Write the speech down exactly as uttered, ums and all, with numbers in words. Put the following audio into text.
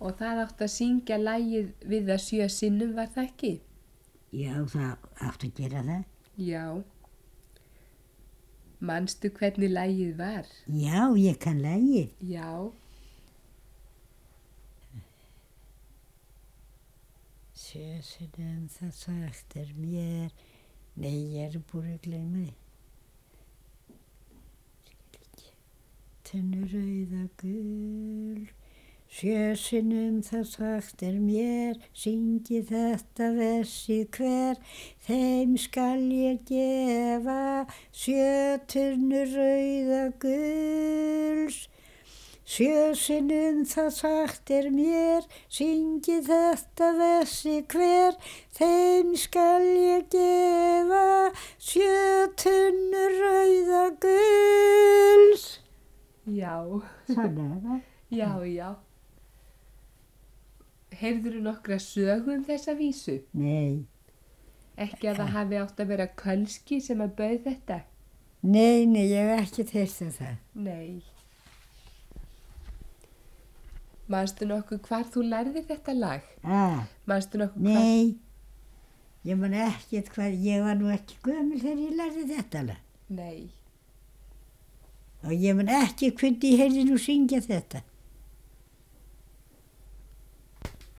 Og það átti að syngja lagið við það sjö sinnum, var það ekki? Já, það átti að gera það. Já. Manstu hvernig lagið var? Já, ég kann lagið. Já. Sjö sinnum það sagt er mér. Nei, ég er búin að gleyma því. Tennur rauða gul. Sjö sinnum það sagt er mér, syngi þetta versið hver, þeim skal ég gefa sjö tunnur rauða guls. Sjö sinnum það sagt er mér, syngi þetta versið hver, þeim skal ég gefa sjö tunnur rauða guls. Já. Svona er það. Já, já. Heyrðurðu nokkra sögu um þessa vísu? Nei. Ekki að það hafi átt að vera Kölski sem að bauð þetta? Nei, nei, ég hef ekki þyrst það. Nei. Manstu nokkuð hvar þú lærðir þetta lag? Ah, Manstu nokkuð hvar? nei, ég man ekkert hvað, ég var nú ekki gömul þegar ég lærði þetta lag. Nei. Og ég man ekki hvernig ég heyrði nú syngja þetta.